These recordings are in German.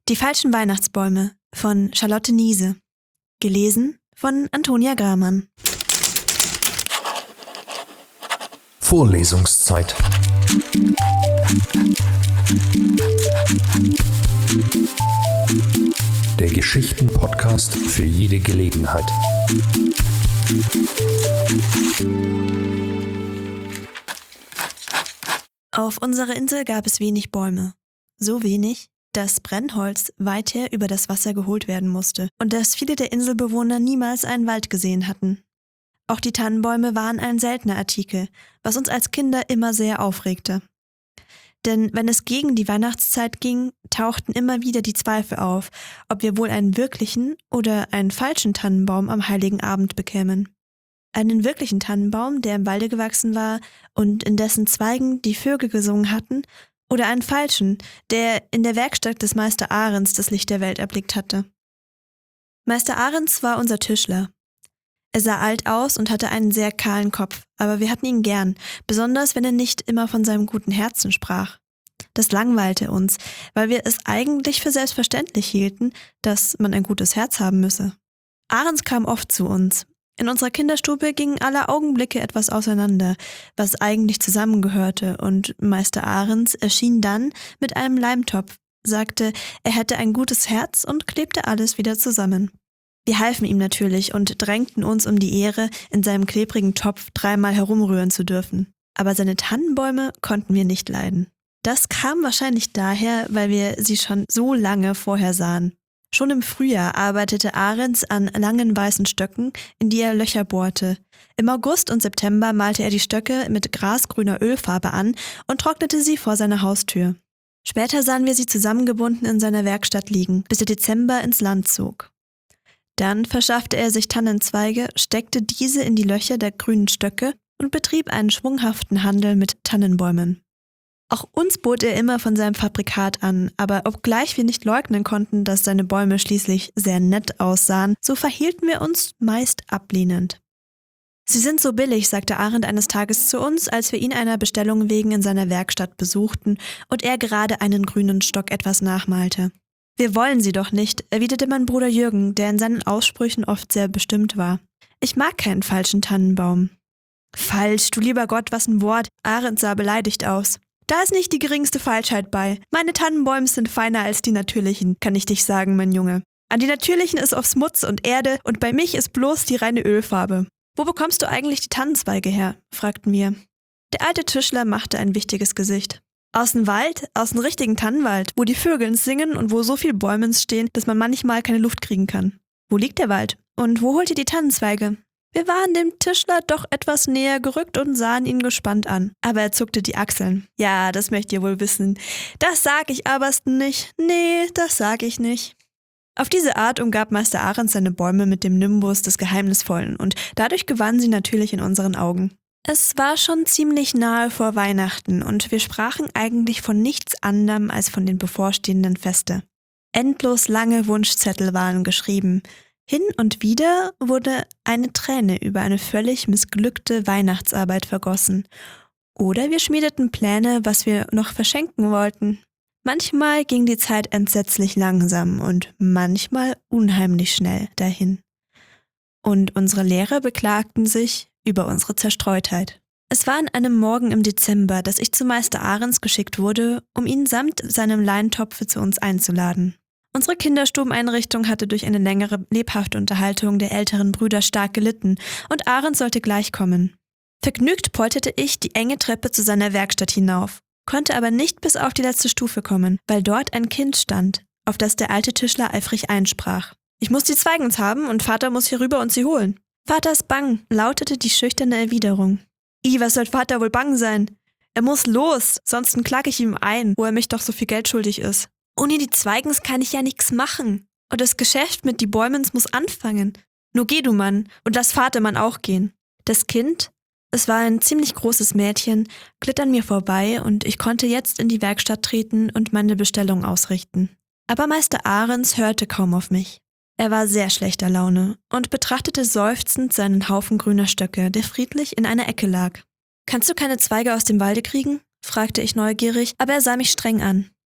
Die falschen Weihnachtsbäume von Charlotte Niese. Gelesen von Antonia Gramann. Vorlesungszeit. Der Geschichten-Podcast für jede Gelegenheit. Auf unserer Insel gab es wenig Bäume. So wenig, dass Brennholz weither über das Wasser geholt werden musste und dass viele der Inselbewohner niemals einen Wald gesehen hatten. Auch die Tannenbäume waren ein seltener Artikel, was uns als Kinder immer sehr aufregte. Denn wenn es gegen die Weihnachtszeit ging, tauchten immer wieder die Zweifel auf, ob wir wohl einen wirklichen oder einen falschen Tannenbaum am Heiligen Abend bekämen. Einen wirklichen Tannenbaum, der im Walde gewachsen war und in dessen Zweigen die Vögel gesungen hatten, oder einen falschen, der in der Werkstatt des Meister Ahrens das Licht der Welt erblickt hatte. Meister Ahrens war unser Tischler. Er sah alt aus und hatte einen sehr kahlen Kopf, aber wir hatten ihn gern, besonders wenn er nicht immer von seinem guten Herzen sprach. Das langweilte uns, weil wir es eigentlich für selbstverständlich hielten, dass man ein gutes Herz haben müsse. Ahrens kam oft zu uns. In unserer Kinderstube gingen alle Augenblicke etwas auseinander, was eigentlich zusammengehörte, und Meister Ahrens erschien dann mit einem Leimtopf, sagte, er hätte ein gutes Herz und klebte alles wieder zusammen. Wir halfen ihm natürlich und drängten uns um die Ehre, in seinem klebrigen Topf 3-mal herumrühren zu dürfen. Aber seine Tannenbäume konnten wir nicht leiden. Das kam wahrscheinlich daher, weil wir sie schon so lange vorher sahen. Schon im Frühjahr arbeitete Ahrens an langen weißen Stöcken, in die er Löcher bohrte. Im August und September malte er die Stöcke mit grasgrüner Ölfarbe an und trocknete sie vor seiner Haustür. Später sahen wir sie zusammengebunden in seiner Werkstatt liegen, bis der Dezember ins Land zog. Dann verschaffte er sich Tannenzweige, steckte diese in die Löcher der grünen Stöcke und betrieb einen schwunghaften Handel mit Tannenbäumen. Auch uns bot er immer von seinem Fabrikat an, aber obgleich wir nicht leugnen konnten, dass seine Bäume schließlich sehr nett aussahen, so verhielten wir uns meist ablehnend. »Sie sind so billig«, sagte Ahrens eines Tages zu uns, als wir ihn einer Bestellung wegen in seiner Werkstatt besuchten und er gerade einen grünen Stock etwas nachmalte. »Wir wollen sie doch nicht«, erwiderte mein Bruder Jürgen, der in seinen Aussprüchen oft sehr bestimmt war. »Ich mag keinen falschen Tannenbaum.« »Falsch, du lieber Gott, was ein Wort«, Ahrens sah beleidigt aus. »Da ist nicht die geringste Falschheit bei. Meine Tannenbäume sind feiner als die natürlichen, kann ich dich sagen, mein Junge. An die natürlichen ist oft Schmutz und Erde und bei mich ist bloß die reine Ölfarbe. Wo bekommst du eigentlich die Tannenzweige her?« fragten wir. Der alte Tischler machte ein wichtiges Gesicht. »Aus dem Wald, aus dem richtigen Tannenwald, wo die Vögel singen und wo so viel Bäume stehen, dass man manchmal keine Luft kriegen kann. Wo liegt der Wald? Und wo holt ihr die Tannenzweige?« Wir waren dem Tischler doch etwas näher gerückt und sahen ihn gespannt an. Aber er zuckte die Achseln. »Ja, das möcht ihr wohl wissen. Das sag ich aberst nicht. Nee, das sag ich nicht.« Auf diese Art umgab Meister Ahrens seine Bäume mit dem Nimbus des Geheimnisvollen und dadurch gewannen sie natürlich in unseren Augen. Es war schon ziemlich nahe vor Weihnachten und wir sprachen eigentlich von nichts anderem als von den bevorstehenden Feste. Endlos lange Wunschzettel waren geschrieben. Hin und wieder wurde eine Träne über eine völlig missglückte Weihnachtsarbeit vergossen. Oder wir schmiedeten Pläne, was wir noch verschenken wollten. Manchmal ging die Zeit entsetzlich langsam und manchmal unheimlich schnell dahin. Und unsere Lehrer beklagten sich über unsere Zerstreutheit. Es war an einem Morgen im Dezember, dass ich zu Meister Ahrens geschickt wurde, um ihn samt seinem Leintopfe zu uns einzuladen. Unsere Kinderstubeneinrichtung hatte durch eine längere lebhafte Unterhaltung der älteren Brüder stark gelitten und Ahrens sollte gleich kommen. Vergnügt polterte ich die enge Treppe zu seiner Werkstatt hinauf, konnte aber nicht bis auf die letzte Stufe kommen, weil dort ein Kind stand, auf das der alte Tischler eifrig einsprach. »Ich muss die Zweigens haben und Vater muss hier rüber und sie holen.« »Vater ist bang«, lautete die schüchterne Erwiderung. Was soll Vater wohl bang sein? Er muss los, sonst klag ich ihm ein, wo er mich doch so viel Geld schuldig ist. Ohne die Zweigens kann ich ja nichts machen. Und das Geschäft mit die Bäumens muss anfangen. Nur geh du, Mann, und lass Vatermann auch gehen.« Das Kind, es war ein ziemlich großes Mädchen, glitt an mir vorbei und ich konnte jetzt in die Werkstatt treten und meine Bestellung ausrichten. Aber Meister Ahrens hörte kaum auf mich. Er war sehr schlechter Laune und betrachtete seufzend seinen Haufen grüner Stöcke, der friedlich in einer Ecke lag. »Kannst du keine Zweige aus dem Walde kriegen?« fragte ich neugierig, aber er sah mich streng an.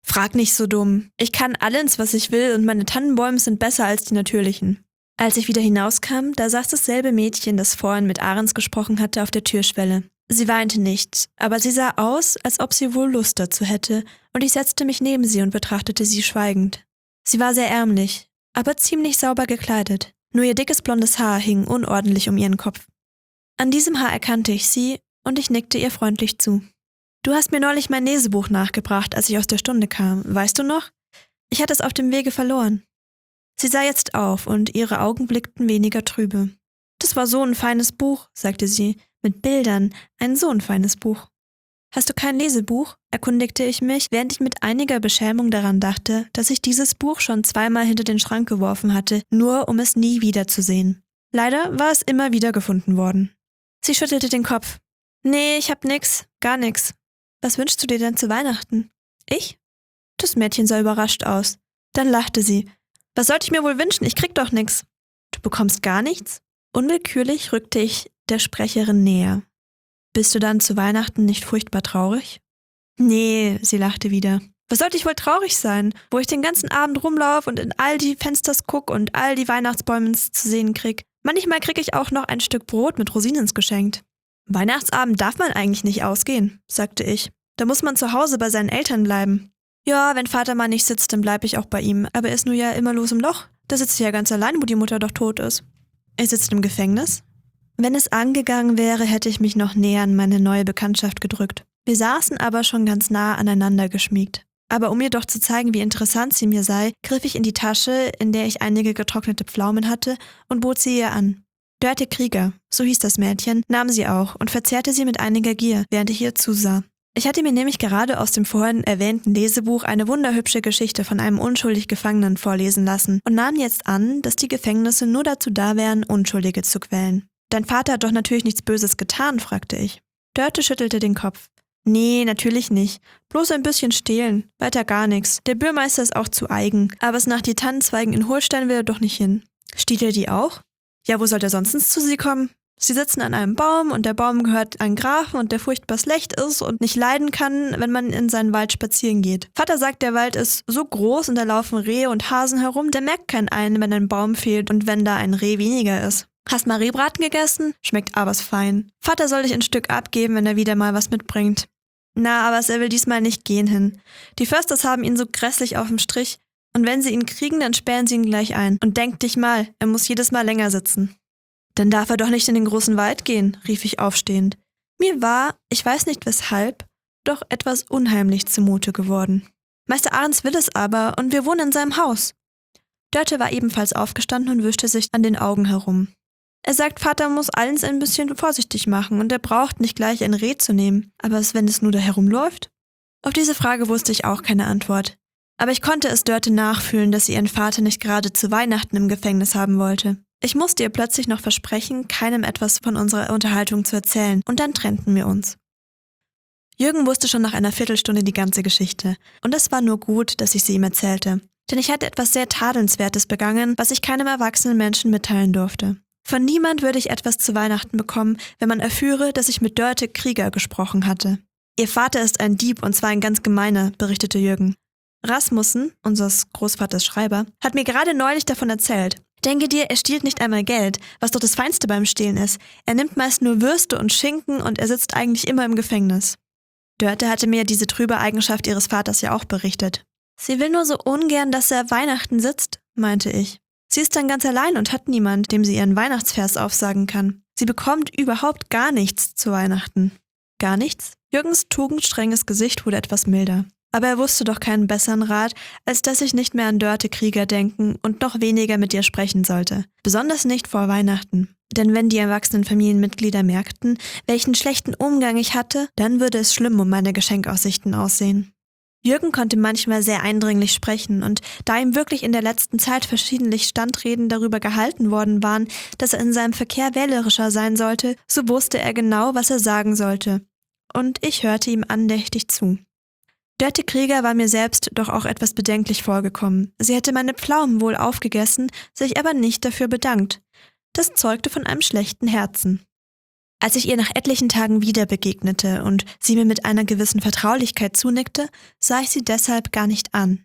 Frag nicht so dumm. Ich kann alles, was ich will, und meine Tannenbäume sind besser als die natürlichen. Als ich wieder hinauskam, da saß dasselbe Mädchen, das vorhin mit Ahrens gesprochen hatte, auf der Türschwelle. Sie weinte nicht, aber sie sah aus, als ob sie wohl Lust dazu hätte, und ich setzte mich neben sie und betrachtete sie schweigend. Sie war sehr ärmlich, aber ziemlich sauber gekleidet. Nur ihr dickes blondes Haar hing unordentlich um ihren Kopf. An diesem Haar erkannte ich sie, und ich nickte ihr freundlich zu. »Du hast mir neulich mein Lesebuch nachgebracht, als ich aus der Stunde kam, weißt du noch? Ich hatte es auf dem Wege verloren.« Sie sah jetzt auf, und ihre Augen blickten weniger trübe. »Das war so ein feines Buch«, sagte sie, »mit Bildern, ein so ein feines Buch.« »Hast du kein Lesebuch?«, erkundigte ich mich, während ich mit einiger Beschämung daran dachte, dass ich dieses Buch schon 2-mal hinter den Schrank geworfen hatte, nur um es nie wiederzusehen. Leider war es immer wieder gefunden worden. Sie schüttelte den Kopf. »Nee, ich hab nix, gar nix. Was wünschst du dir denn zu Weihnachten?« »Ich?« Das Mädchen sah überrascht aus. Dann lachte sie. »Was sollte ich mir wohl wünschen? Ich krieg doch nix.« »Du bekommst gar nichts?« Unwillkürlich rückte ich der Sprecherin näher. »Bist du dann zu Weihnachten nicht furchtbar traurig?« »Nee«, sie lachte wieder. »Was sollte ich wohl traurig sein, wo ich den ganzen Abend rumlaufe und in all die Fensters guck und all die Weihnachtsbäume zu sehen krieg. Manchmal krieg ich auch noch ein Stück Brot mit Rosinen geschenkt.« »Weihnachtsabend darf man eigentlich nicht ausgehen«, sagte ich. »Da muss man zu Hause bei seinen Eltern bleiben.« »Ja, wenn Vater mal nicht sitzt, dann bleib ich auch bei ihm. Aber er ist nur ja immer los im Loch. Da sitzt er ja ganz allein, wo die Mutter doch tot ist.« »Er sitzt im Gefängnis?« Wenn es angegangen wäre, hätte ich mich noch näher an meine neue Bekanntschaft gedrückt. Wir saßen aber schon ganz nah aneinander geschmiegt. Aber um ihr doch zu zeigen, wie interessant sie mir sei, griff ich in die Tasche, in der ich einige getrocknete Pflaumen hatte, und bot sie ihr an. Dörte Krieger, so hieß das Mädchen, nahm sie auch und verzehrte sie mit einiger Gier, während ich ihr zusah. Ich hatte mir nämlich gerade aus dem vorhin erwähnten Lesebuch eine wunderhübsche Geschichte von einem unschuldig Gefangenen vorlesen lassen und nahm jetzt an, dass die Gefängnisse nur dazu da wären, Unschuldige zu quälen. »Dein Vater hat doch natürlich nichts Böses getan?«, fragte ich. Dörte schüttelte den Kopf. »Nee, natürlich nicht. Bloß ein bisschen stehlen. Weiter gar nichts. Der Bürgermeister ist auch zu eigen. Aber es nach die Tannenzweigen in Holstein will er doch nicht hin.« »Stiehlt er die auch?« »Ja, wo soll er sonst zu sie kommen? Sie sitzen an einem Baum und der Baum gehört einem Grafen und der furchtbar schlecht ist und nicht leiden kann, wenn man in seinen Wald spazieren geht. Vater sagt, der Wald ist so groß und da laufen Rehe und Hasen herum, der merkt keinen einen, wenn ein Baum fehlt und wenn da ein Reh weniger ist. Hast mal Rehbraten gegessen? Schmeckt aber's fein. Vater soll dich ein Stück abgeben, wenn er wieder mal was mitbringt.« »Na, aber er will diesmal nicht gehen hin. Die Försters haben ihn so grässlich auf dem Strich und wenn sie ihn kriegen, dann sperren sie ihn gleich ein. Und denk dich mal, er muss jedes Mal länger sitzen.« »Dann darf er doch nicht in den großen Wald gehen«, rief ich aufstehend. Mir war, ich weiß nicht weshalb, doch etwas unheimlich zumute geworden. »Meister Ahrens will es aber und wir wohnen in seinem Haus.« Dörte war ebenfalls aufgestanden und wischte sich an den Augen herum. »Er sagt, Vater muss alles ein bisschen vorsichtig machen und er braucht nicht gleich ein Reh zu nehmen. Aber wenn es nur da herumläuft?« Auf diese Frage wusste ich auch keine Antwort. Aber ich konnte es Dörte nachfühlen, dass sie ihren Vater nicht gerade zu Weihnachten im Gefängnis haben wollte. Ich musste ihr plötzlich noch versprechen, keinem etwas von unserer Unterhaltung zu erzählen, und dann trennten wir uns. Jürgen wusste schon nach einer Viertelstunde die ganze Geschichte, und es war nur gut, dass ich sie ihm erzählte. Denn ich hatte etwas sehr Tadelnswertes begangen, was ich keinem erwachsenen Menschen mitteilen durfte. Von niemand würde ich etwas zu Weihnachten bekommen, wenn man erführe, dass ich mit Dörte Krieger gesprochen hatte. »Ihr Vater ist ein Dieb, und zwar ein ganz gemeiner«, berichtete Jürgen. »Rasmussen, unseres Großvaters Schreiber, hat mir gerade neulich davon erzählt. Denke dir, er stiehlt nicht einmal Geld, was doch das Feinste beim Stehlen ist. Er nimmt meist nur Würste und Schinken und er sitzt eigentlich immer im Gefängnis.« Dörte hatte mir diese trübe Eigenschaft ihres Vaters ja auch berichtet. »Sie will nur so ungern, dass er Weihnachten sitzt«, meinte ich. »Sie ist dann ganz allein und hat niemand, dem sie ihren Weihnachtsvers aufsagen kann. Sie bekommt überhaupt gar nichts zu Weihnachten.« »Gar nichts?« Jürgens tugendstrenges Gesicht wurde etwas milder. Aber er wusste doch keinen besseren Rat, als dass ich nicht mehr an Dörte Krieger denken und noch weniger mit ihr sprechen sollte. Besonders nicht vor Weihnachten. Denn wenn die erwachsenen Familienmitglieder merkten, welchen schlechten Umgang ich hatte, dann würde es schlimm um meine Geschenkaussichten aussehen. Jürgen konnte manchmal sehr eindringlich sprechen und da ihm wirklich in der letzten Zeit verschiedentlich Standreden darüber gehalten worden waren, dass er in seinem Verkehr wählerischer sein sollte, so wusste er genau, was er sagen sollte. Und ich hörte ihm andächtig zu. Dörte Krieger war mir selbst doch auch etwas bedenklich vorgekommen. Sie hätte meine Pflaumen wohl aufgegessen, sich aber nicht dafür bedankt. Das zeugte von einem schlechten Herzen. Als ich ihr nach etlichen Tagen wieder begegnete und sie mir mit einer gewissen Vertraulichkeit zunickte, sah ich sie deshalb gar nicht an.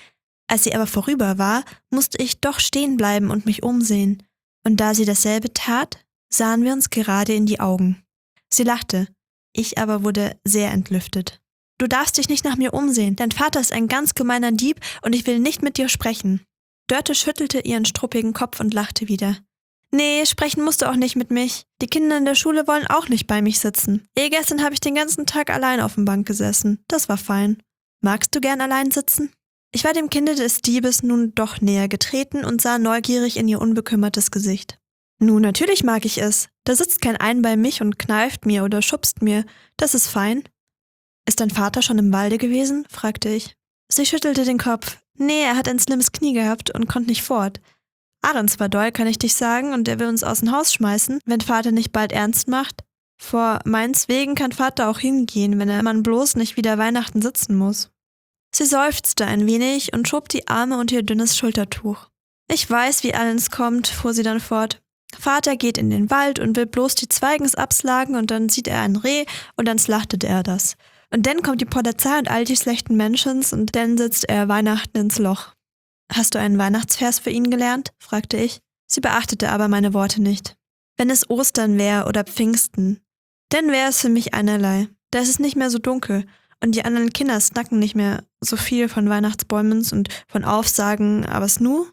Als sie aber vorüber war, musste ich doch stehen bleiben und mich umsehen, und da sie dasselbe tat, sahen wir uns gerade in die Augen. Sie lachte, ich aber wurde sehr entlüftet. »Du darfst dich nicht nach mir umsehen, dein Vater ist ein ganz gemeiner Dieb und ich will nicht mit dir sprechen.« Dörte schüttelte ihren struppigen Kopf und lachte wieder. »Nee, sprechen musst du auch nicht mit mich. Die Kinder in der Schule wollen auch nicht bei mich sitzen. Gestern habe ich den ganzen Tag allein auf dem Bank gesessen. Das war fein. Magst du gern allein sitzen?« Ich war dem Kinde des Diebes nun doch näher getreten und sah neugierig in ihr unbekümmertes Gesicht. »Nun, natürlich mag ich es. Da sitzt kein ein bei mich und kneift mir oder schubst mir. Das ist fein.« »Ist dein Vater schon im Walde gewesen?« fragte ich. Sie schüttelte den Kopf. »Nee, er hat ein schlimmes Knie gehabt und konnte nicht fort. Ahrens war doll, kann ich dich sagen, und er will uns aus dem Haus schmeißen, wenn Vater nicht bald ernst macht. Vor meins wegen kann Vater auch hingehen, wenn er man bloß nicht wieder Weihnachten sitzen muss.« Sie seufzte ein wenig und schob die Arme unter ihr dünnes Schultertuch. »Ich weiß, wie allens kommt«, fuhr sie dann fort. »Vater geht in den Wald und will bloß die Zweigens abslagen und dann sieht er ein Reh und dann slachtet er das. Und dann kommt die Polizei und all die schlechten Menschens und dann sitzt er Weihnachten ins Loch.« »Hast du einen Weihnachtsvers für ihn gelernt?« fragte ich. Sie beachtete aber meine Worte nicht. »Wenn es Ostern wäre oder Pfingsten, dann wäre es für mich einerlei. Da ist es nicht mehr so dunkel und die anderen Kinder snacken nicht mehr so viel von Weihnachtsbäumens und von Aufsagen, aber es nu?«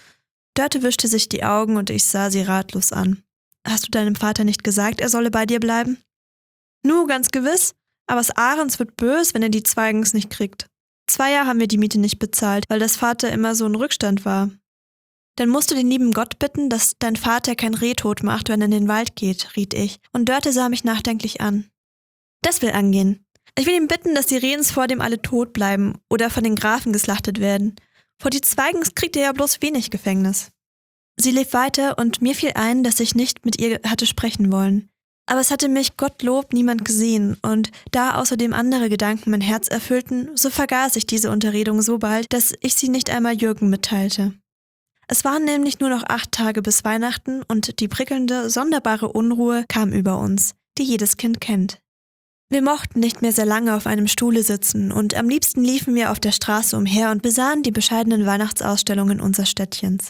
Dörte wischte sich die Augen und ich sah sie ratlos an. »Hast du deinem Vater nicht gesagt, er solle bei dir bleiben?« »Nu, ganz gewiss, aber es Ahrens wird bös, wenn er die Zweigens nicht kriegt. 2 Jahre haben wir die Miete nicht bezahlt, weil das Vater immer so ein Rückstand war. Dann musst du den lieben Gott bitten, dass dein Vater kein Reh tot macht, wenn er in den Wald geht«, riet ich, und Dörte sah mich nachdenklich an. »Das will angehen. Ich will ihn bitten, dass die Rehens vor dem alle tot bleiben oder von den Grafen geslachtet werden. Vor die Zweigens kriegt er ja bloß wenig Gefängnis.« Sie lief weiter und mir fiel ein, dass ich nicht mit ihr hatte sprechen wollen. Aber es hatte mich, Gottlob, niemand gesehen, und da außerdem andere Gedanken mein Herz erfüllten, so vergaß ich diese Unterredung so bald, dass ich sie nicht einmal Jürgen mitteilte. Es waren nämlich nur noch 8 Tage bis Weihnachten und die prickelnde, sonderbare Unruhe kam über uns, die jedes Kind kennt. Wir mochten nicht mehr sehr lange auf einem Stuhle sitzen und am liebsten liefen wir auf der Straße umher und besahen die bescheidenen Weihnachtsausstellungen unseres Städtchens.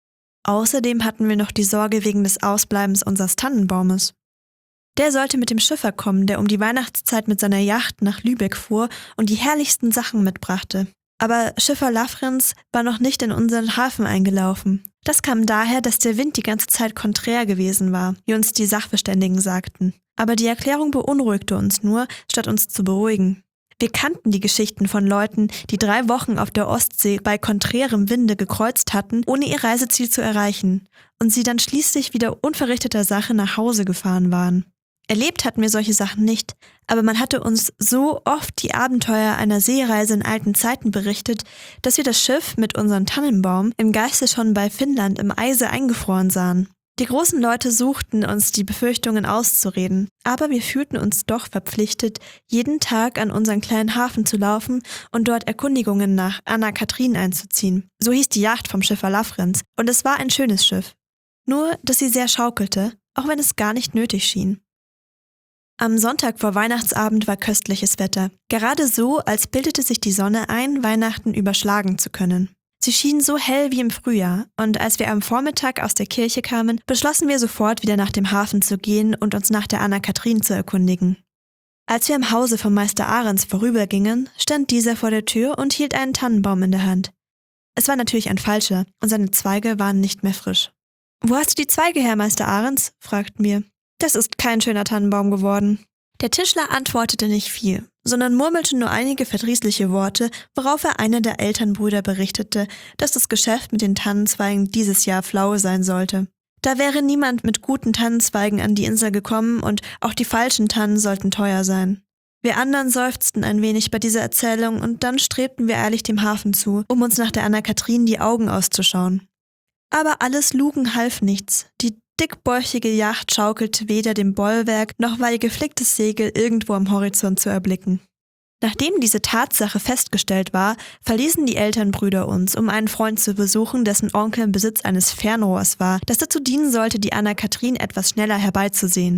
Außerdem hatten wir noch die Sorge wegen des Ausbleibens unseres Tannenbaumes. Der sollte mit dem Schiffer kommen, der um die Weihnachtszeit mit seiner Yacht nach Lübeck fuhr und die herrlichsten Sachen mitbrachte. Aber Schiffer Lafrenz war noch nicht in unseren Hafen eingelaufen. Das kam daher, dass der Wind die ganze Zeit konträr gewesen war, wie uns die Sachverständigen sagten. Aber die Erklärung beunruhigte uns nur, statt uns zu beruhigen. Wir kannten die Geschichten von Leuten, die 3 Wochen auf der Ostsee bei konträrem Winde gekreuzt hatten, ohne ihr Reiseziel zu erreichen, und sie dann schließlich wieder unverrichteter Sache nach Hause gefahren waren. Erlebt hatten wir solche Sachen nicht, aber man hatte uns so oft die Abenteuer einer Seereise in alten Zeiten berichtet, dass wir das Schiff mit unserem Tannenbaum im Geiste schon bei Finnland im Eise eingefroren sahen. Die großen Leute suchten uns die Befürchtungen auszureden, aber wir fühlten uns doch verpflichtet, jeden Tag an unseren kleinen Hafen zu laufen und dort Erkundigungen nach Anna-Kathrin einzuziehen. So hieß die Yacht vom Schiffer Lafrenz, und es war ein schönes Schiff. Nur, dass sie sehr schaukelte, auch wenn es gar nicht nötig schien. Am Sonntag vor Weihnachtsabend war köstliches Wetter. Gerade so, als bildete sich die Sonne ein, Weihnachten überschlagen zu können. Sie schien so hell wie im Frühjahr, und als wir am Vormittag aus der Kirche kamen, beschlossen wir sofort wieder nach dem Hafen zu gehen und uns nach der Anna-Kathrin zu erkundigen. Als wir am Hause von Meister Ahrens vorübergingen, stand dieser vor der Tür und hielt einen Tannenbaum in der Hand. Es war natürlich ein falscher, und seine Zweige waren nicht mehr frisch. »Wo hast du die Zweige her, Meister Ahrens?« fragten wir. »Das ist kein schöner Tannenbaum geworden.« Der Tischler antwortete nicht viel, sondern murmelte nur einige verdrießliche Worte, worauf er einer der Elternbrüder berichtete, dass das Geschäft mit den Tannenzweigen dieses Jahr flau sein sollte. Da wäre niemand mit guten Tannenzweigen an die Insel gekommen und auch die falschen Tannen sollten teuer sein. Wir anderen seufzten ein wenig bei dieser Erzählung und dann strebten wir eilig dem Hafen zu, um uns nach der Anna-Kathrin die Augen auszuschauen. Aber alles Lugen half nichts. Die dickbäuchige Yacht schaukelte weder dem Bollwerk, noch war ihr geflicktes Segel irgendwo am Horizont zu erblicken. Nachdem diese Tatsache festgestellt war, verließen die Elternbrüder uns, um einen Freund zu besuchen, dessen Onkel im Besitz eines Fernrohrs war, das dazu dienen sollte, die Anna-Kathrin etwas schneller herbeizusehen.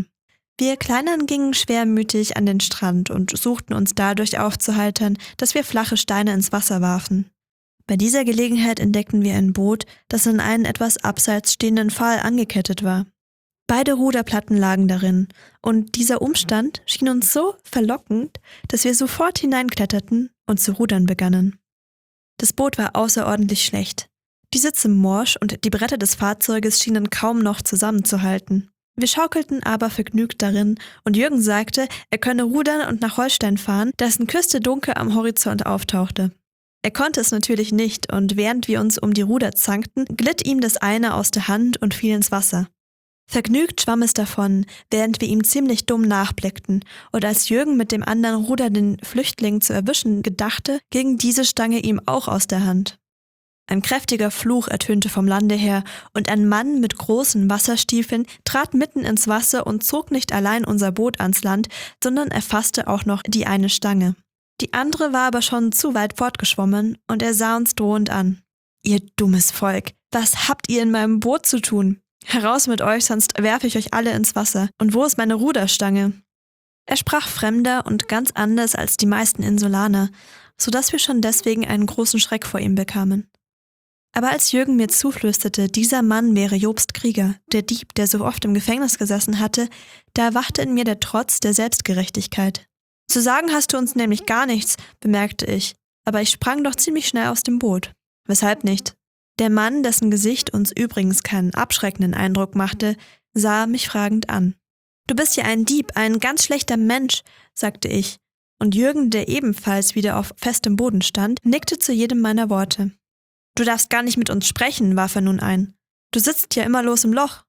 Wir Kleineren gingen schwermütig an den Strand und suchten uns dadurch aufzuheitern, dass wir flache Steine ins Wasser warfen. Bei dieser Gelegenheit entdeckten wir ein Boot, das an einen etwas abseits stehenden Pfahl angekettet war. Beide Ruderplatten lagen darin, und dieser Umstand schien uns so verlockend, dass wir sofort hineinkletterten und zu rudern begannen. Das Boot war außerordentlich schlecht. Die Sitze morsch und die Bretter des Fahrzeuges schienen kaum noch zusammenzuhalten. Wir schaukelten aber vergnügt darin, und Jürgen sagte, er könne rudern und nach Holstein fahren, dessen Küste dunkel am Horizont auftauchte. Er konnte es natürlich nicht, und während wir uns um die Ruder zankten, glitt ihm das eine aus der Hand und fiel ins Wasser. Vergnügt schwamm es davon, während wir ihm ziemlich dumm nachblickten, und als Jürgen mit dem anderen Ruder den Flüchtling zu erwischen gedachte, ging diese Stange ihm auch aus der Hand. Ein kräftiger Fluch ertönte vom Lande her, und ein Mann mit großen Wasserstiefeln trat mitten ins Wasser und zog nicht allein unser Boot ans Land, sondern erfasste auch noch die eine Stange. Die andere war aber schon zu weit fortgeschwommen, und er sah uns drohend an. »Ihr dummes Volk, was habt ihr in meinem Boot zu tun? Heraus mit euch, sonst werfe ich euch alle ins Wasser. Und wo ist meine Ruderstange?« Er sprach fremder und ganz anders als die meisten Insulaner, so dass wir schon deswegen einen großen Schreck vor ihm bekamen. Aber als Jürgen mir zuflüsterte, dieser Mann wäre Jobst Krieger, der Dieb, der so oft im Gefängnis gesessen hatte, da erwachte in mir der Trotz der Selbstgerechtigkeit. »Zu sagen hast du uns nämlich gar nichts«, bemerkte ich, aber ich sprang doch ziemlich schnell aus dem Boot. »Weshalb nicht?« Der Mann, dessen Gesicht uns übrigens keinen abschreckenden Eindruck machte, sah mich fragend an. »Du bist ja ein Dieb, ein ganz schlechter Mensch«, sagte ich, und Jürgen, der ebenfalls wieder auf festem Boden stand, nickte zu jedem meiner Worte. »Du darfst gar nicht mit uns sprechen«, warf er nun ein. »Du sitzt ja immer los im Loch.«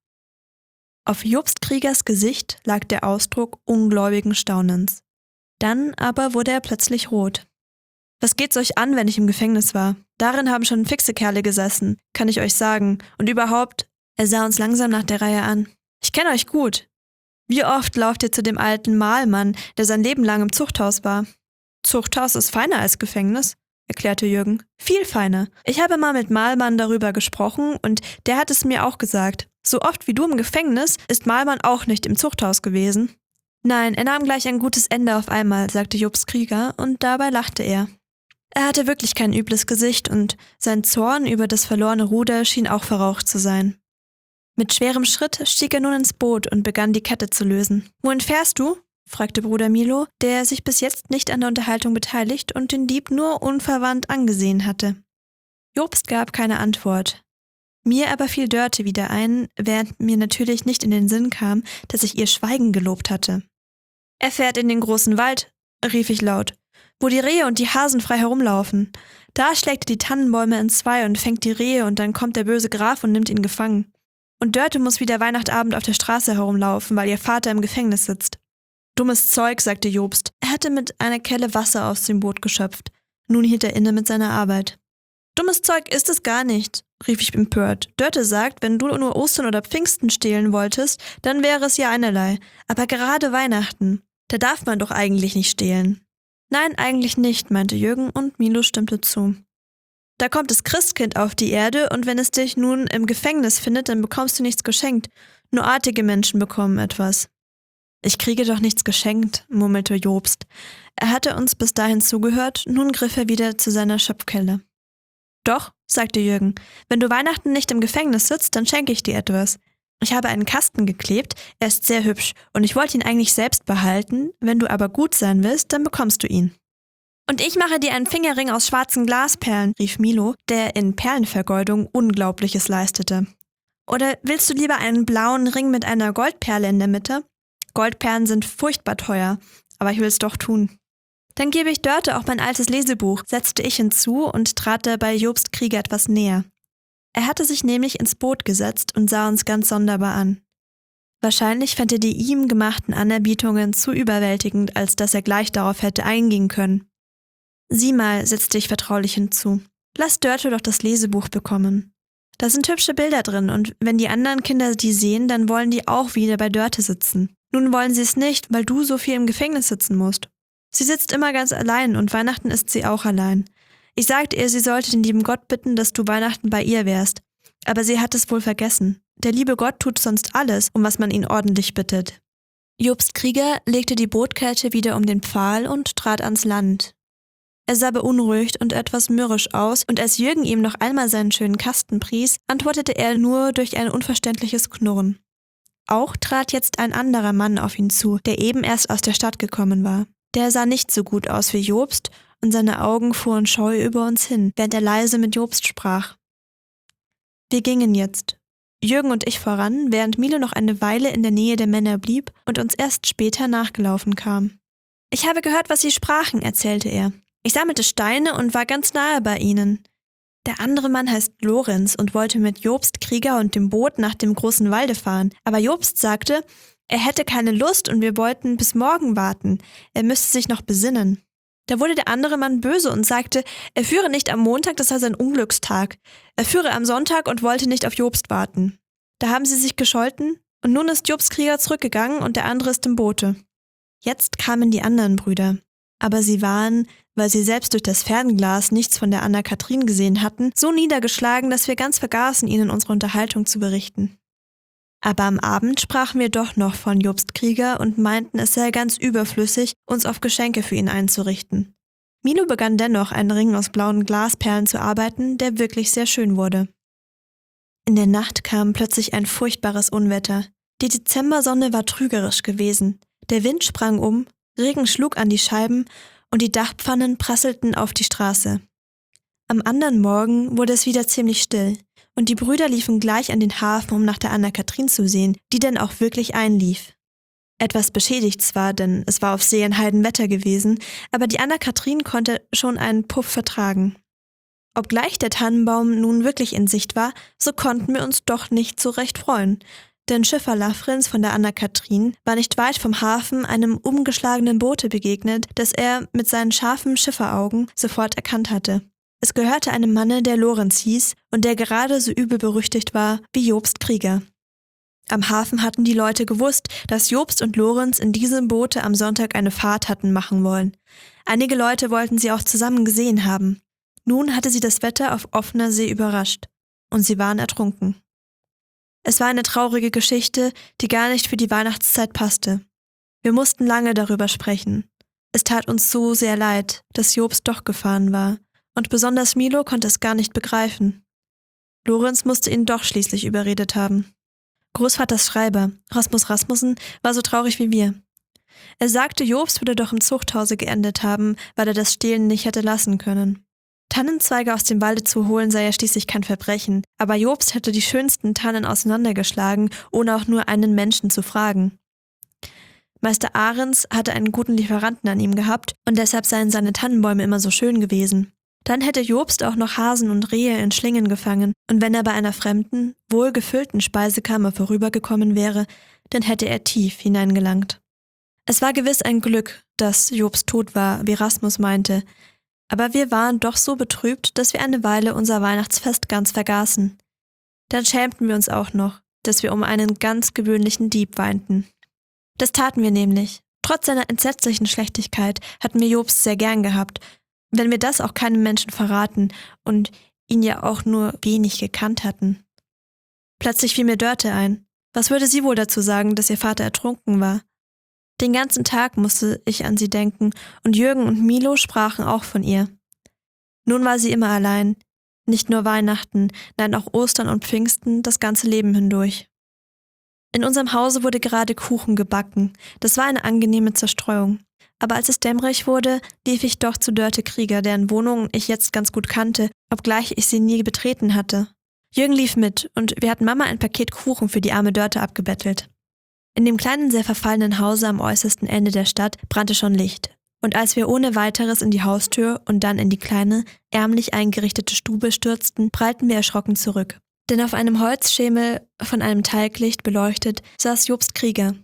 Auf Jobst Kriegers Gesicht lag der Ausdruck ungläubigen Staunens. Dann aber wurde er plötzlich rot. »Was geht's euch an, wenn ich im Gefängnis war? Darin haben schon fixe Kerle gesessen, kann ich euch sagen. Und überhaupt«, er sah uns langsam nach der Reihe an, »ich kenne euch gut. Wie oft lauft ihr zu dem alten Mahlmann, der sein Leben lang im Zuchthaus war?« »Zuchthaus ist feiner als Gefängnis«, erklärte Jürgen. »Viel feiner. Ich habe mal mit Mahlmann darüber gesprochen und der hat es mir auch gesagt. So oft wie du im Gefängnis ist Mahlmann auch nicht im Zuchthaus gewesen.« »Nein, er nahm gleich ein gutes Ende auf einmal«, sagte Jobst Krieger, und dabei lachte er. Er hatte wirklich kein übles Gesicht und sein Zorn über das verlorene Ruder schien auch verraucht zu sein. Mit schwerem Schritt stieg er nun ins Boot und begann die Kette zu lösen. »Wohin fährst du?« fragte Bruder Milo, der sich bis jetzt nicht an der Unterhaltung beteiligt und den Dieb nur unverwandt angesehen hatte. Jobst gab keine Antwort. Mir aber fiel Dörte wieder ein, während mir natürlich nicht in den Sinn kam, dass ich ihr Schweigen gelobt hatte. »Er fährt in den großen Wald«, rief ich laut, »wo die Rehe und die Hasen frei herumlaufen. Da schlägt er die Tannenbäume entzwei und fängt die Rehe, und dann kommt der böse Graf und nimmt ihn gefangen. Und Dörte muss wieder Weihnachtabend auf der Straße herumlaufen, weil ihr Vater im Gefängnis sitzt.« »Dummes Zeug«, sagte Jobst. Er hatte mit einer Kelle Wasser aus dem Boot geschöpft. Nun hielt er inne mit seiner Arbeit. »Dummes Zeug ist es gar nicht«, rief ich empört. »Dörte sagt, wenn du nur Ostern oder Pfingsten stehlen wolltest, dann wäre es ja einerlei. Aber gerade Weihnachten, da darf man doch eigentlich nicht stehlen.« »Nein, eigentlich nicht«, meinte Jürgen, und Milo stimmte zu. »Da kommt das Christkind auf die Erde, und wenn es dich nun im Gefängnis findet, dann bekommst du nichts geschenkt. Nur artige Menschen bekommen etwas.« »Ich kriege doch nichts geschenkt«, murmelte Jobst. Er hatte uns bis dahin zugehört, nun griff er wieder zu seiner Schöpfkelle. »Doch«, sagte Jürgen, »wenn du Weihnachten nicht im Gefängnis sitzt, dann schenke ich dir etwas. Ich habe einen Kasten geklebt, er ist sehr hübsch, und ich wollte ihn eigentlich selbst behalten, wenn du aber gut sein willst, dann bekommst du ihn.« »Und ich mache dir einen Fingerring aus schwarzen Glasperlen«, rief Milo, der in Perlenvergeudung Unglaubliches leistete. »Oder willst du lieber einen blauen Ring mit einer Goldperle in der Mitte? Goldperlen sind furchtbar teuer, aber ich will es doch tun.« »Dann gebe ich Dörte auch mein altes Lesebuch«, setzte ich hinzu und trat dabei Jobst Krieger etwas näher. Er hatte sich nämlich ins Boot gesetzt und sah uns ganz sonderbar an. Wahrscheinlich fand er die ihm gemachten Anerbietungen zu überwältigend, als dass er gleich darauf hätte eingehen können. »Sieh mal«, setzte ich vertraulich hinzu, »lass Dörte doch das Lesebuch bekommen. Da sind hübsche Bilder drin, und wenn die anderen Kinder die sehen, dann wollen die auch wieder bei Dörte sitzen. Nun wollen sie es nicht, weil du so viel im Gefängnis sitzen musst. Sie sitzt immer ganz allein, und Weihnachten ist sie auch allein. Ich sagte ihr, sie sollte den lieben Gott bitten, dass du Weihnachten bei ihr wärst. Aber sie hat es wohl vergessen. Der liebe Gott tut sonst alles, um was man ihn ordentlich bittet.« Jobst Krieger legte die Bootkette wieder um den Pfahl und trat ans Land. Er sah beunruhigt und etwas mürrisch aus, und als Jürgen ihm noch einmal seinen schönen Kasten pries, antwortete er nur durch ein unverständliches Knurren. Auch trat jetzt ein anderer Mann auf ihn zu, der eben erst aus der Stadt gekommen war. Der sah nicht so gut aus wie Jobst, und seine Augen fuhren scheu über uns hin, während er leise mit Jobst sprach. Wir gingen jetzt, Jürgen und ich voran, während Milo noch eine Weile in der Nähe der Männer blieb und uns erst später nachgelaufen kam. »Ich habe gehört, was sie sprachen«, erzählte er. »Ich sammelte Steine und war ganz nahe bei ihnen. Der andere Mann heißt Lorenz und wollte mit Jobst Krieger und dem Boot nach dem großen Walde fahren. Aber Jobst sagte, er hätte keine Lust und wir wollten bis morgen warten. Er müsste sich noch besinnen. Da wurde der andere Mann böse und sagte, er führe nicht am Montag, das sei sein Unglückstag. Er führe am Sonntag und wollte nicht auf Jobst warten. Da haben sie sich gescholten und nun ist Jobst Krieger zurückgegangen und der andere ist im Boote. Jetzt kamen die anderen Brüder. Aber sie waren, weil sie selbst durch das Fernglas nichts von der Anna-Kathrin gesehen hatten, so niedergeschlagen, dass wir ganz vergaßen, ihnen unsere Unterhaltung zu berichten. Aber am Abend sprachen wir doch noch von Jobst Krieger und meinten, es sei ganz überflüssig, uns auf Geschenke für ihn einzurichten. Milo begann dennoch, einen Ring aus blauen Glasperlen zu arbeiten, der wirklich sehr schön wurde. In der Nacht kam plötzlich ein furchtbares Unwetter. Die Dezembersonne war trügerisch gewesen. Der Wind sprang um, Regen schlug an die Scheiben und die Dachpfannen prasselten auf die Straße. Am anderen Morgen wurde es wieder ziemlich still und die Brüder liefen gleich an den Hafen, um nach der Anna-Kathrin zu sehen, die denn auch wirklich einlief. Etwas beschädigt zwar, denn es war auf See ein Heidenwetter gewesen, aber die Anna-Kathrin konnte schon einen Puff vertragen. Obgleich der Tannenbaum nun wirklich in Sicht war, so konnten wir uns doch nicht so recht freuen. Denn Schiffer Lafrenz von der Anna-Kathrin war nicht weit vom Hafen einem umgeschlagenen Boote begegnet, das er mit seinen scharfen Schifferaugen sofort erkannt hatte. Es gehörte einem Manne, der Lorenz hieß und der gerade so übel berüchtigt war wie Jobst Krieger. Am Hafen hatten die Leute gewusst, dass Jobst und Lorenz in diesem Boote am Sonntag eine Fahrt hatten machen wollen. Einige Leute wollten sie auch zusammen gesehen haben. Nun hatte sie das Wetter auf offener See überrascht und sie waren ertrunken. Es war eine traurige Geschichte, die gar nicht für die Weihnachtszeit passte. Wir mussten lange darüber sprechen. Es tat uns so sehr leid, dass Jobst doch gefahren war. Und besonders Milo konnte es gar nicht begreifen. Lorenz musste ihn doch schließlich überredet haben. Großvaters Schreiber, Rasmus Rasmussen, war so traurig wie wir. Er sagte, Jobst würde doch im Zuchthause geendet haben, weil er das Stehlen nicht hätte lassen können. Tannenzweige aus dem Walde zu holen sei ja schließlich kein Verbrechen, aber Jobst hätte die schönsten Tannen auseinandergeschlagen, ohne auch nur einen Menschen zu fragen. Meister Ahrens hatte einen guten Lieferanten an ihm gehabt und deshalb seien seine Tannenbäume immer so schön gewesen. Dann hätte Jobst auch noch Hasen und Rehe in Schlingen gefangen, und wenn er bei einer fremden, wohl gefüllten Speisekammer vorübergekommen wäre, dann hätte er tief hineingelangt. Es war gewiss ein Glück, dass Jobst tot war, wie Rasmus meinte, aber wir waren doch so betrübt, dass wir eine Weile unser Weihnachtsfest ganz vergaßen. Dann schämten wir uns auch noch, dass wir um einen ganz gewöhnlichen Dieb weinten. Das taten wir nämlich. Trotz seiner entsetzlichen Schlechtigkeit hatten wir Jobst sehr gern gehabt, wenn wir das auch keinem Menschen verraten und ihn ja auch nur wenig gekannt hatten. Plötzlich fiel mir Dörte ein. Was würde sie wohl dazu sagen, dass ihr Vater ertrunken war? Den ganzen Tag musste ich an sie denken und Jürgen und Milo sprachen auch von ihr. Nun war sie immer allein, nicht nur Weihnachten, nein auch Ostern und Pfingsten, das ganze Leben hindurch. In unserem Hause wurde gerade Kuchen gebacken, das war eine angenehme Zerstreuung. Aber als es dämmerig wurde, lief ich doch zu Dörte Krieger, deren Wohnung ich jetzt ganz gut kannte, obgleich ich sie nie betreten hatte. Jürgen lief mit und wir hatten Mama ein Paket Kuchen für die arme Dörte abgebettelt. In dem kleinen, sehr verfallenen Hause am äußersten Ende der Stadt brannte schon Licht. Und als wir ohne weiteres in die Haustür und dann in die kleine, ärmlich eingerichtete Stube stürzten, prallten wir erschrocken zurück. Denn auf einem Holzschemel, von einem Talglicht beleuchtet, saß Jobst Krieger.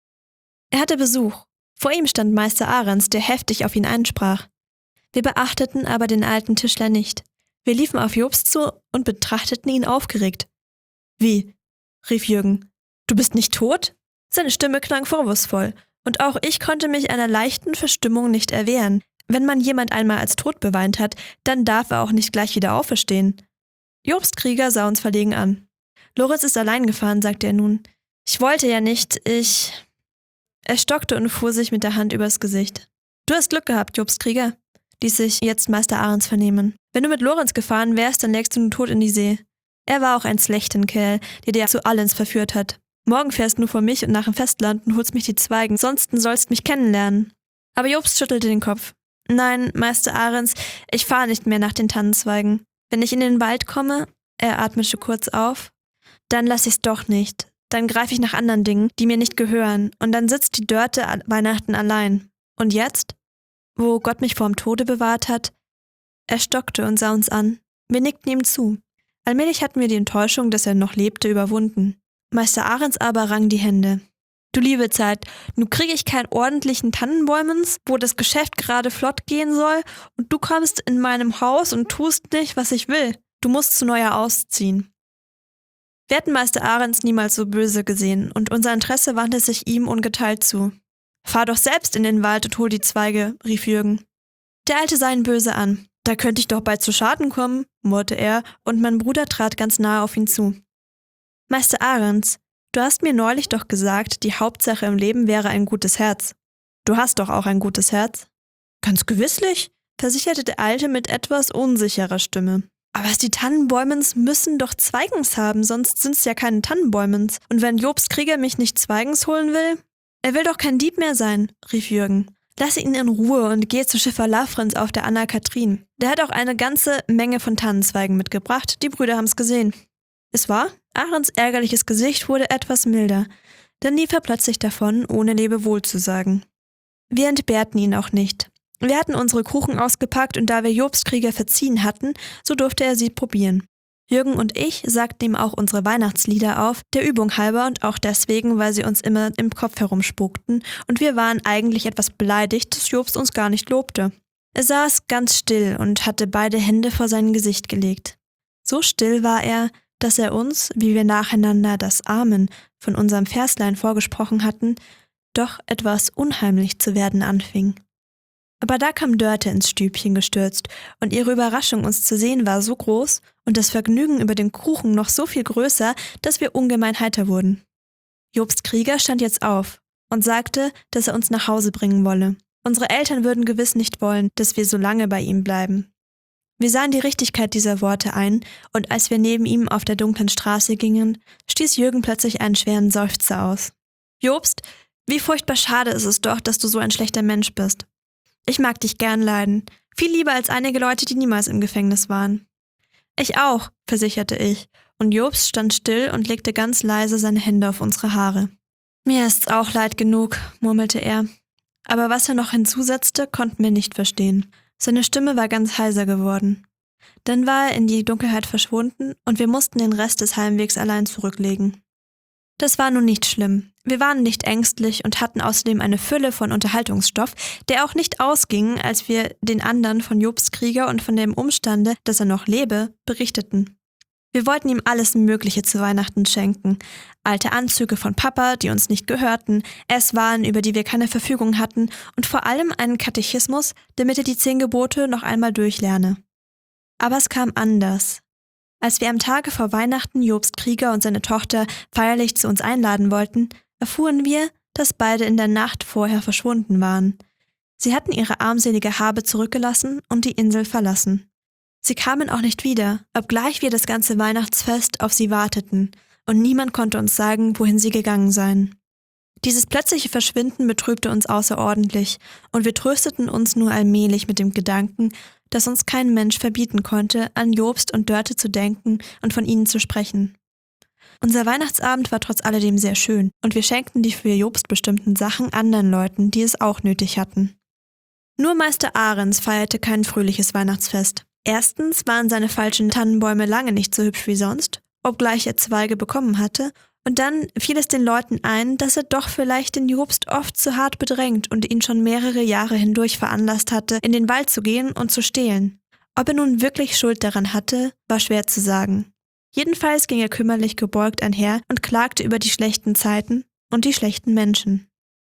Er hatte Besuch. Vor ihm stand Meister Ahrens, der heftig auf ihn einsprach. Wir beachteten aber den alten Tischler nicht. Wir liefen auf Jobst zu und betrachteten ihn aufgeregt. »Wie?« rief Jürgen. »Du bist nicht tot?« Seine Stimme klang vorwurfsvoll, und auch ich konnte mich einer leichten Verstimmung nicht erwehren. Wenn man jemand einmal als tot beweint hat, dann darf er auch nicht gleich wieder auferstehen. Jobst Krieger sah uns verlegen an. »Lorenz ist allein gefahren«, sagte er nun. »Ich wollte ja nicht, Er stockte und fuhr sich mit der Hand übers Gesicht. »Du hast Glück gehabt, Jobst Krieger«, ließ sich jetzt Meister Ahrens vernehmen. »Wenn du mit Lorenz gefahren wärst, dann lägst du nun tot in die See. Er war auch ein Schlechten-Kerl, der dir zu allens verführt hat. Morgen fährst du vor mich und nach dem Festland und holst mich die Zweigen, sonst sollst mich kennenlernen.« Aber Jobst schüttelte den Kopf. »Nein, Meister Ahrens, ich fahre nicht mehr nach den Tannenzweigen. Wenn ich in den Wald komme«, er atmete kurz auf, »dann lass ich's doch nicht. Dann greife ich nach anderen Dingen, die mir nicht gehören, und dann sitzt die Dörte an Weihnachten allein. Und jetzt, wo Gott mich vorm Tode bewahrt hat«, er stockte und sah uns an. Wir nickten ihm zu. Allmählich hatten wir die Enttäuschung, dass er noch lebte, überwunden. Meister Ahrens aber rang die Hände. »Du liebe Zeit, nun kriege ich keinen ordentlichen Tannenbäumens, wo das Geschäft gerade flott gehen soll, und du kommst in meinem Haus und tust nicht, was ich will. Du musst zu Neujahr ausziehen.« Wir hatten Meister Ahrens niemals so böse gesehen, und unser Interesse wandte sich ihm ungeteilt zu. »Fahr doch selbst in den Wald und hol die Zweige«, rief Jürgen. Der Alte sah ihn böse an. »Da könnte ich doch bald zu Schaden kommen«, murrte er, und mein Bruder trat ganz nahe auf ihn zu. »Meister Ahrens, du hast mir neulich doch gesagt, die Hauptsache im Leben wäre ein gutes Herz. Du hast doch auch ein gutes Herz?« »Ganz gewisslich«, versicherte der Alte mit etwas unsicherer Stimme. »Aber die Tannenbäumens müssen doch Zweigens haben, sonst sind's ja keine Tannenbäumens. Und wenn Jobst Krieger mich nicht Zweigens holen will?« »Er will doch kein Dieb mehr sein«, rief Jürgen. »Lass ihn in Ruhe und geh zu Schiffer Lafrenz auf der Anna-Kathrin. Der hat auch eine ganze Menge von Tannenzweigen mitgebracht, die Brüder haben's gesehen.« Es war, Ahrens ärgerliches Gesicht wurde etwas milder, dann lief er plötzlich davon, ohne Lebewohl zu sagen. Wir entbehrten ihn auch nicht. Wir hatten unsere Kuchen ausgepackt und da wir Jobst Krieger verziehen hatten, so durfte er sie probieren. Jürgen und ich sagten ihm auch unsere Weihnachtslieder auf, der Übung halber und auch deswegen, weil sie uns immer im Kopf herumspukten und wir waren eigentlich etwas beleidigt, dass Jobst uns gar nicht lobte. Er saß ganz still und hatte beide Hände vor sein Gesicht gelegt. So still war er, dass er uns, wie wir nacheinander das Amen von unserem Verslein vorgesprochen hatten, doch etwas unheimlich zu werden anfing. Aber da kam Dörte ins Stübchen gestürzt, und ihre Überraschung, uns zu sehen, war so groß und das Vergnügen über den Kuchen noch so viel größer, dass wir ungemein heiter wurden. Jobst Krieger stand jetzt auf und sagte, dass er uns nach Hause bringen wolle. Unsere Eltern würden gewiss nicht wollen, dass wir so lange bei ihm bleiben. Wir sahen die Richtigkeit dieser Worte ein, und als wir neben ihm auf der dunklen Straße gingen, stieß Jürgen plötzlich einen schweren Seufzer aus. »Jobst, wie furchtbar schade ist es doch, dass du so ein schlechter Mensch bist. Ich mag dich gern leiden, viel lieber als einige Leute, die niemals im Gefängnis waren.« »Ich auch«, versicherte ich, und Jobst stand still und legte ganz leise seine Hände auf unsere Haare. »Mir ist's auch leid genug«, murmelte er. Aber was er noch hinzusetzte, konnten wir nicht verstehen. Seine Stimme war ganz heiser geworden. Dann war er in die Dunkelheit verschwunden und wir mussten den Rest des Heimwegs allein zurücklegen. Das war nun nicht schlimm. Wir waren nicht ängstlich und hatten außerdem eine Fülle von Unterhaltungsstoff, der auch nicht ausging, als wir den anderen von Jobst Krieger und von dem Umstande, dass er noch lebe, berichteten. Wir wollten ihm alles Mögliche zu Weihnachten schenken. Alte Anzüge von Papa, die uns nicht gehörten, Esswaren, über die wir keine Verfügung hatten und vor allem einen Katechismus, damit er die 10 Gebote noch einmal durchlerne. Aber es kam anders. Als wir am Tage vor Weihnachten Jobst Krieger und seine Tochter feierlich zu uns einladen wollten, erfuhren wir, dass beide in der Nacht vorher verschwunden waren. Sie hatten ihre armselige Habe zurückgelassen und die Insel verlassen. Sie kamen auch nicht wieder, obgleich wir das ganze Weihnachtsfest auf sie warteten, und niemand konnte uns sagen, wohin sie gegangen seien. Dieses plötzliche Verschwinden betrübte uns außerordentlich, und wir trösteten uns nur allmählich mit dem Gedanken, dass uns kein Mensch verbieten konnte, an Jobst und Dörte zu denken und von ihnen zu sprechen. Unser Weihnachtsabend war trotz alledem sehr schön, und wir schenkten die für Jobst bestimmten Sachen anderen Leuten, die es auch nötig hatten. Nur Meister Ahrens feierte kein fröhliches Weihnachtsfest. Erstens waren seine falschen Tannenbäume lange nicht so hübsch wie sonst, obgleich er Zweige bekommen hatte, und dann fiel es den Leuten ein, dass er doch vielleicht den Jobst oft zu hart bedrängt und ihn schon mehrere Jahre hindurch veranlasst hatte, in den Wald zu gehen und zu stehlen. Ob er nun wirklich Schuld daran hatte, war schwer zu sagen. Jedenfalls ging er kümmerlich gebeugt einher und klagte über die schlechten Zeiten und die schlechten Menschen.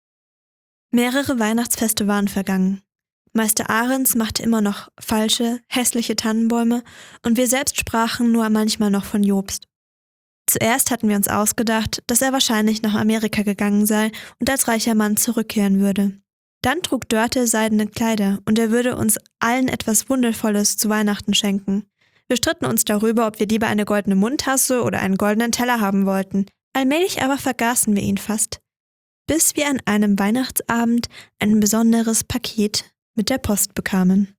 Mehrere Weihnachtsfeste waren vergangen. Meister Ahrens machte immer noch falsche, hässliche Tannenbäume und wir selbst sprachen nur manchmal noch von Jobst. Zuerst hatten wir uns ausgedacht, dass er wahrscheinlich nach Amerika gegangen sei und als reicher Mann zurückkehren würde. Dann trug Dörte seidene Kleider und er würde uns allen etwas Wundervolles zu Weihnachten schenken. Wir stritten uns darüber, ob wir lieber eine goldene Mundtasse oder einen goldenen Teller haben wollten. Allmählich aber vergaßen wir ihn fast, bis wir an einem Weihnachtsabend ein besonderes Paket mit der Post bekamen.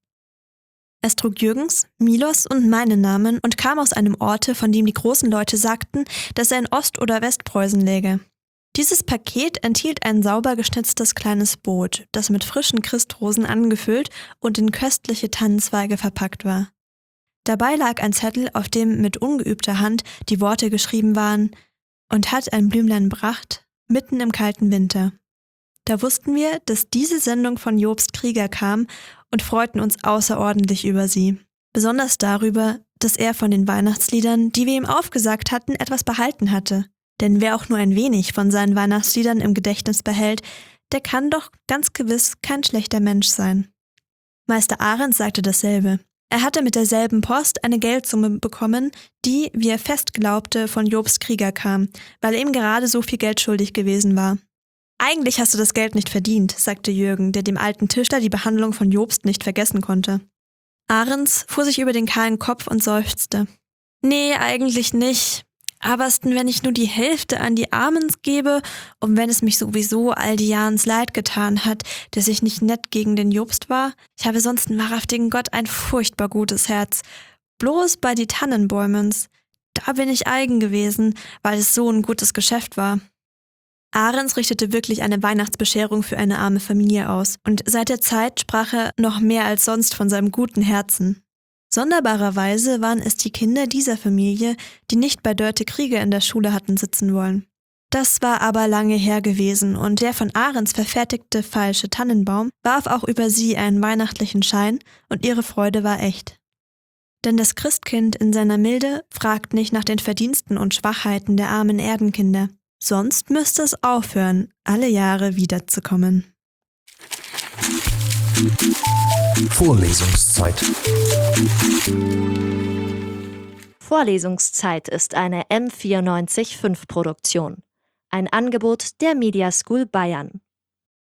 Es trug Jürgens, Milos und meinen Namen und kam aus einem Orte, von dem die großen Leute sagten, dass er in Ost- oder Westpreußen läge. Dieses Paket enthielt ein sauber geschnitztes kleines Boot, das mit frischen Christrosen angefüllt und in köstliche Tannenzweige verpackt war. Dabei lag ein Zettel, auf dem mit ungeübter Hand die Worte geschrieben waren: „Und hat ein Blümlein bracht, mitten im kalten Winter." Da wussten wir, dass diese Sendung von Jobst Krieger kam und freuten uns außerordentlich über sie. Besonders darüber, dass er von den Weihnachtsliedern, die wir ihm aufgesagt hatten, etwas behalten hatte. Denn wer auch nur ein wenig von seinen Weihnachtsliedern im Gedächtnis behält, der kann doch ganz gewiss kein schlechter Mensch sein. Meister Ahrens sagte dasselbe. Er hatte mit derselben Post eine Geldsumme bekommen, die, wie er fest glaubte, von Jobst Krieger kam, weil er ihm gerade so viel Geld schuldig gewesen war. »Eigentlich hast du das Geld nicht verdient«, sagte Jürgen, der dem alten Tischler die Behandlung von Jobst nicht vergessen konnte. Ahrens fuhr sich über den kahlen Kopf und seufzte. »Nee, eigentlich nicht. Aber was denn, wenn ich nur die Hälfte an die Armens gebe und wenn es mich sowieso all die Jahres leid getan hat, dass ich nicht nett gegen den Jobst war? Ich habe sonst einen wahrhaftigen Gott ein furchtbar gutes Herz. Bloß bei die Tannenbäumens, da bin ich eigen gewesen, weil es so ein gutes Geschäft war.« Ahrens richtete wirklich eine Weihnachtsbescherung für eine arme Familie aus und seit der Zeit sprach er noch mehr als sonst von seinem guten Herzen. Sonderbarerweise waren es die Kinder dieser Familie, die nicht bei Dörte Krieger in der Schule hatten sitzen wollen. Das war aber lange her gewesen und der von Ahrens verfertigte falsche Tannenbaum warf auch über sie einen weihnachtlichen Schein und ihre Freude war echt. Denn das Christkind in seiner Milde fragt nicht nach den Verdiensten und Schwachheiten der armen Erdenkinder. Sonst müsste es aufhören, alle Jahre wiederzukommen. Vorlesungszeit. Vorlesungszeit ist eine M94.5 Produktion. Ein Angebot der Media School Bayern.